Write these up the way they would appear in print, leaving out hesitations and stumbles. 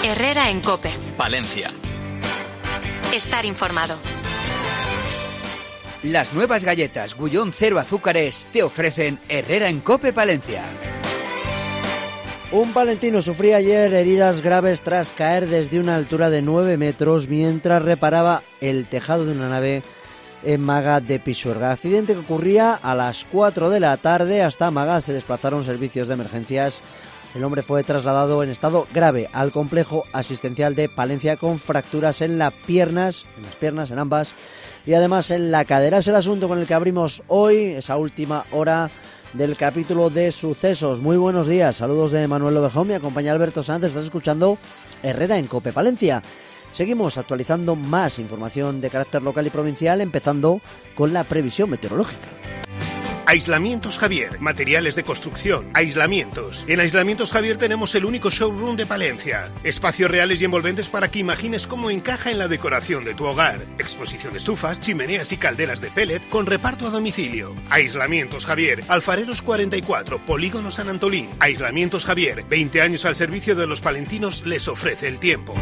Herrera en COPE. Palencia. Estar informado. Las nuevas galletas Gullón 0 azúcares te ofrecen Herrera en COPE Palencia. Un palentino sufría ayer heridas graves tras caer desde una altura de 9 metros mientras reparaba el tejado de una nave en Maga de Pisuerga. Accidente que ocurría a las 4 de la tarde. Hasta Maga se desplazaron servicios de emergencias. El hombre fue trasladado en estado grave al complejo asistencial de Palencia con fracturas en las piernas, en ambas, y además en la cadera. Es el asunto con el que abrimos hoy, esa última hora del capítulo de sucesos. Muy buenos días, saludos de Manuel Lobejón, me acompaña Alberto Sánchez, estás escuchando Herrera en COPE Palencia. Seguimos actualizando más información de carácter local y provincial, empezando con la previsión meteorológica. Aislamientos Javier, materiales de construcción, aislamientos. En Aislamientos Javier tenemos el único showroom de Palencia. Espacios reales y envolventes para que imagines cómo encaja en la decoración de tu hogar. Exposición de estufas, chimeneas y calderas de pellet con reparto a domicilio. Aislamientos Javier, Alfareros 44, Polígono San Antolín. Aislamientos Javier, 20 años al servicio de los palentinos, les ofrece el tiempo.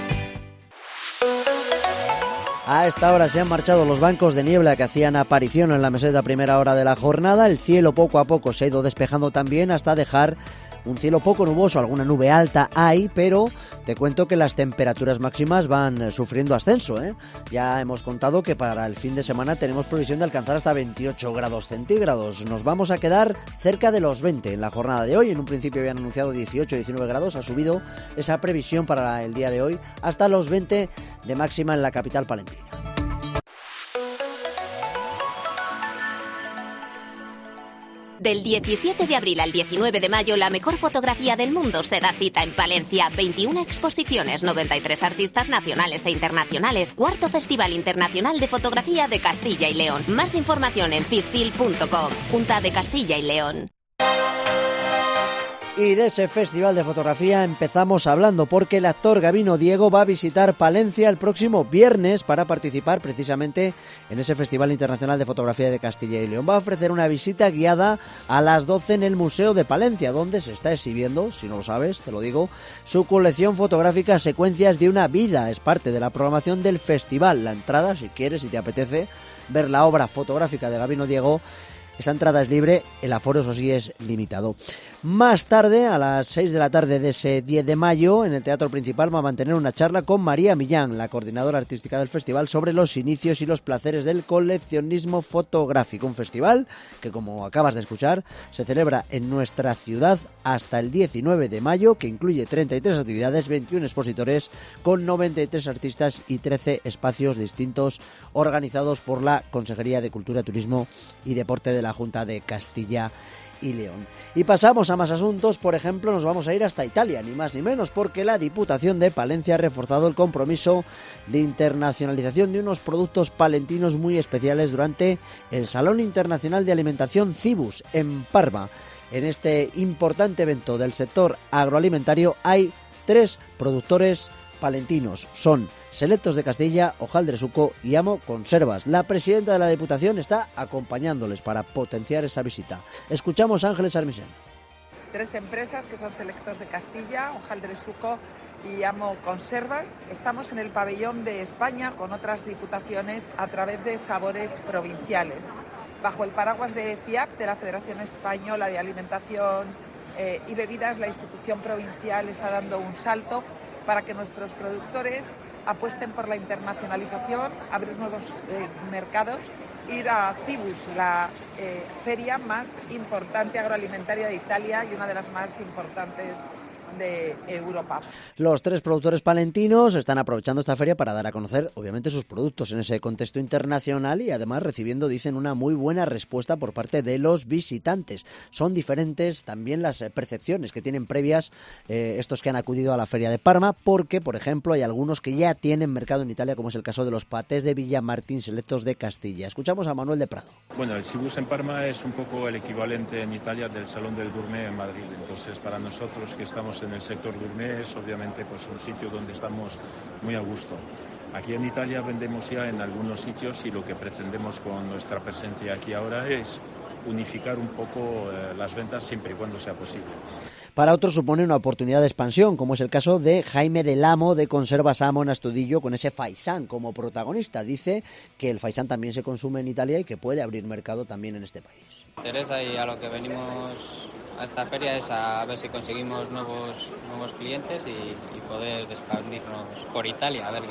A esta hora se han marchado los bancos de niebla que hacían aparición en la meseta a primera hora de la jornada. El cielo poco a poco se ha ido despejando también hasta dejar un cielo poco nuboso, alguna nube alta hay, pero te cuento que las temperaturas máximas van sufriendo ascenso, ¿eh? Ya hemos contado que para el fin de semana tenemos previsión de alcanzar hasta 28 grados centígrados. Nos vamos a quedar cerca de los 20 en la jornada de hoy. En un principio habían anunciado 18-19 grados, ha subido esa previsión para el día de hoy hasta los 20 de máxima en la capital palentina. Del 17 de abril al 19 de mayo, la mejor fotografía del mundo se da cita en Palencia. 21 exposiciones, 93 artistas nacionales e internacionales. Cuarto Festival Internacional de Fotografía de Castilla y León. Más información en fitfil.com. Junta de Castilla y León. Y de ese festival de fotografía empezamos hablando porque el actor Gabino Diego va a visitar Palencia el próximo viernes para participar precisamente en ese Festival Internacional de Fotografía de Castilla y León. Va a ofrecer una visita guiada a las 12 en el Museo de Palencia, donde se está exhibiendo, si no lo sabes, te lo digo, su colección fotográfica Secuencias de una vida. Es parte de la programación del festival. La entrada, si quieres, si te apetece ver la obra fotográfica de Gabino Diego, esa entrada es libre, el aforo eso sí es limitado. Más tarde, a las 6 de la tarde de ese 10 de mayo, en el Teatro Principal va a mantener una charla con María Millán, la coordinadora artística del festival, sobre los inicios y los placeres del coleccionismo fotográfico. Un festival que, como acabas de escuchar, se celebra en nuestra ciudad hasta el 19 de mayo, que incluye 33 actividades, 21 expositores, con 93 artistas y 13 espacios distintos organizados por la Consejería de Cultura, Turismo y Deporte de la Junta de Castilla y León. Y pasamos a más asuntos. Por ejemplo, nos vamos a ir hasta Italia, ni más ni menos, porque la Diputación de Palencia ha reforzado el compromiso de internacionalización de unos productos palentinos muy especiales durante el Salón Internacional de Alimentación Cibus en Parma. En este importante evento del sector agroalimentario hay 3 productores palentinos. Son Selectos de Castilla, Hojaldre Suco y Amo Conservas. La presidenta de la Diputación está acompañándoles para potenciar esa visita. Escuchamos a Ángeles Armisen. 3 empresas que son Selectos de Castilla, Hojaldre Suco y Amo Conservas. Estamos en el pabellón de España con otras diputaciones a través de sabores provinciales. Bajo el paraguas de FIAP, de la Federación Española de Alimentación y Bebidas, la institución provincial está dando un salto para que nuestros productores apuesten por la internacionalización, abrir nuevos mercados, ir a Cibus, la feria más importante agroalimentaria de Italia y una de las más importantes de Europa. Los 3 productores palentinos están aprovechando esta feria para dar a conocer, obviamente, sus productos en ese contexto internacional y además recibiendo, dicen, una muy buena respuesta por parte de los visitantes. Son diferentes también las percepciones que tienen previas estos que han acudido a la feria de Parma, porque, por ejemplo, hay algunos que ya tienen mercado en Italia, como es el caso de los patés de Villamartín Selectos de Castilla. Escuchamos a Manuel de Prado. Bueno, el Cibus en Parma es un poco el equivalente en Italia del Salón del Gourmet en Madrid. Entonces, para nosotros que estamos en el sector gourmet es obviamente pues un sitio donde estamos muy a gusto. Aquí en Italia vendemos ya en algunos sitios y lo que pretendemos con nuestra presencia aquí ahora es unificar un poco las ventas siempre y cuando sea posible. Para otros supone una oportunidad de expansión, como es el caso de Jaime del Amo de Conservas Amo en Astudillo, con ese faisán como protagonista. Dice que el faisán también se consume en Italia y que puede abrir mercado también en este país. Teresa, y a lo que venimos a esta feria es a ver si conseguimos nuevos clientes y poder expandirnos por Italia, a ver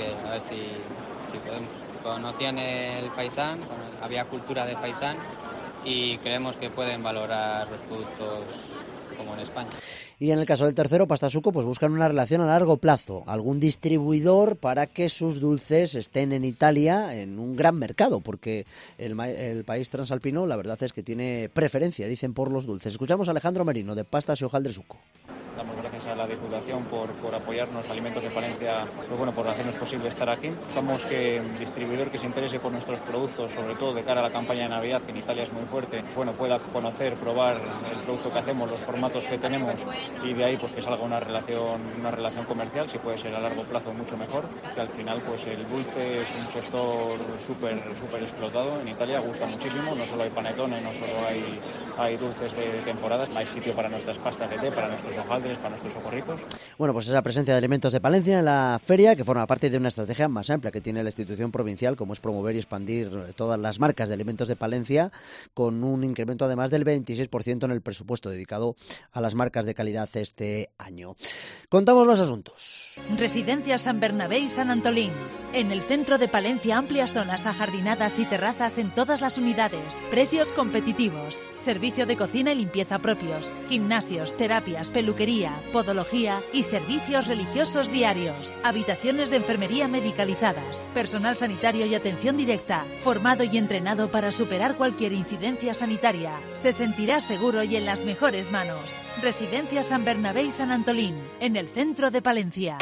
si podemos. Conocían el faisán, había cultura de faisán y creemos que pueden valorar los productos como en España. Y en el caso del tercero, Pastasuco, pues buscan una relación a largo plazo, algún distribuidor para que sus dulces estén en Italia en un gran mercado, porque el país transalpino la verdad es que tiene preferencia, dicen, por los dulces. Escuchamos a Alejandro Merino de Pastas y Hojaldre-Suco. Damos gracias a la Diputación por apoyarnos, Alimentos de Palencia, por hacernos posible estar aquí. Buscamos que el distribuidor que se interese por nuestros productos, sobre todo de cara a la campaña de Navidad, que en Italia es muy fuerte, pueda conocer, probar el producto que hacemos, los formatos que tenemos y de ahí que salga una relación comercial, si puede ser a largo plazo mucho mejor, que al final el dulce es un sector súper explotado. En Italia gusta muchísimo, no solo hay panetones, no solo hay dulces de temporadas, hay sitio para nuestras pastas de té, para nuestros hojaldres, para nuestros socorritos. Bueno, pues esa presencia de Alimentos de Palencia en la feria, que forma parte de una estrategia más amplia que tiene la institución provincial, como es promover y expandir todas las marcas de Alimentos de Palencia, con un incremento además del 26% en el presupuesto dedicado a las marcas de calidad este año. Contamos más asuntos. Residencia San Bernabé y San Antolín. En el centro de Palencia, amplias zonas ajardinadas y terrazas en todas las unidades. Precios competitivos. Servicio de cocina y limpieza propios. Gimnasios, terapias, peluquería, podología y servicios religiosos diarios. Habitaciones de enfermería medicalizadas. Personal sanitario y atención directa. Formado y entrenado para superar cualquier incidencia sanitaria. Se sentirá seguro y en las mejores manos. Residencia San Bernabé y San Antolín. En el centro de Palencia.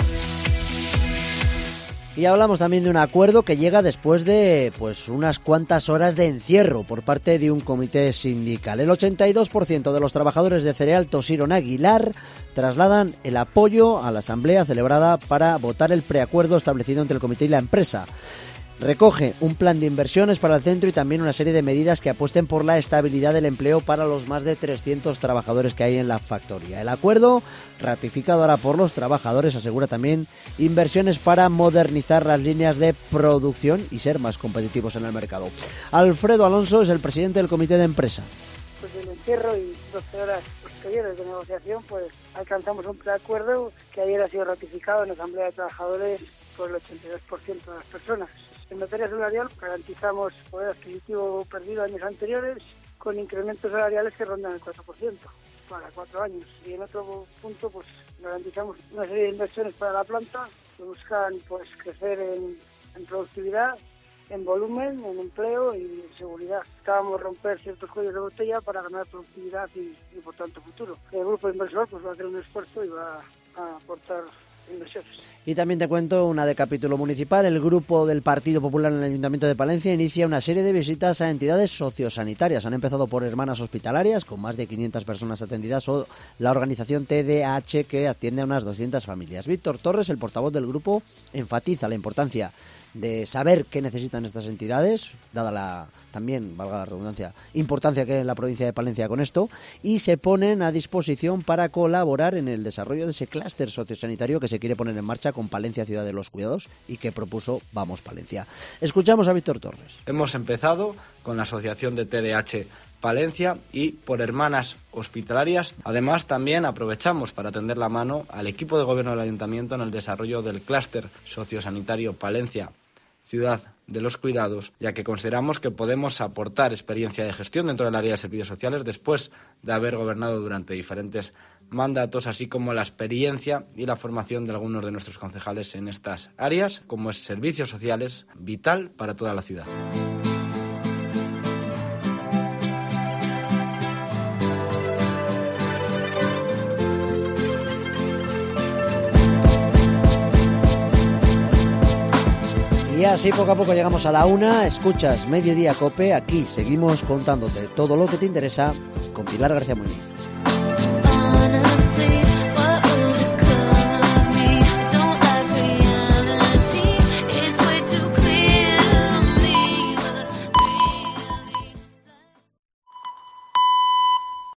Y hablamos también de un acuerdo que llega después de unas cuantas horas de encierro por parte de un comité sindical. El 82% de los trabajadores de Cereal Tosirón Aguilar trasladan el apoyo a la asamblea celebrada para votar el preacuerdo establecido entre el comité y la empresa. Recoge un plan de inversiones para el centro y también una serie de medidas que apuesten por la estabilidad del empleo para los más de 300 trabajadores que hay en la factoría. El acuerdo, ratificado ahora por los trabajadores, asegura también inversiones para modernizar las líneas de producción y ser más competitivos en el mercado. Alfredo Alonso es el presidente del comité de empresa. Pues el encierro y 12 horas posteriores de negociación, alcanzamos un preacuerdo que ayer ha sido ratificado en la Asamblea de Trabajadores por el 82% de las personas. En materia salarial garantizamos poder adquisitivo perdido años anteriores con incrementos salariales que rondan el 4% para 4 años. Y en otro punto garantizamos una serie de inversiones para la planta que buscan crecer en productividad, en volumen, en empleo y en seguridad. Buscábamos romper ciertos cuellos de botella para ganar productividad y por tanto futuro. El grupo inversor va a hacer un esfuerzo y va a aportar inversiones. Y también te cuento una de capítulo municipal. El grupo del Partido Popular en el Ayuntamiento de Palencia inicia una serie de visitas a entidades sociosanitarias. Han empezado por Hermanas Hospitalarias, con más de 500 personas atendidas, o la organización TDH, que atiende a unas 200 familias. Víctor Torres, el portavoz del grupo, enfatiza la importancia de saber qué necesitan estas entidades, dada la, también, valga la redundancia, importancia que hay en la provincia de Palencia con esto, y se ponen a disposición para colaborar en el desarrollo de ese clúster sociosanitario que se quiere poner en marcha con Palencia Ciudad de los Cuidados y que propuso Vamos Palencia. Escuchamos a Víctor Torres. Hemos empezado con la asociación de TDH Palencia y por Hermanas Hospitalarias. Además, también aprovechamos para tender la mano al equipo de gobierno del Ayuntamiento en el desarrollo del clúster sociosanitario Palencia Ciudad de los Cuidados, ya que consideramos que podemos aportar experiencia de gestión dentro del área de servicios sociales después de haber gobernado durante diferentes mandatos, así como la experiencia y la formación de algunos de nuestros concejales en estas áreas, como es servicios sociales, vital para toda la ciudad. Y así poco a poco llegamos a la 1, escuchas Mediodía Cope, aquí seguimos contándote todo lo que te interesa con Pilar García Muñiz.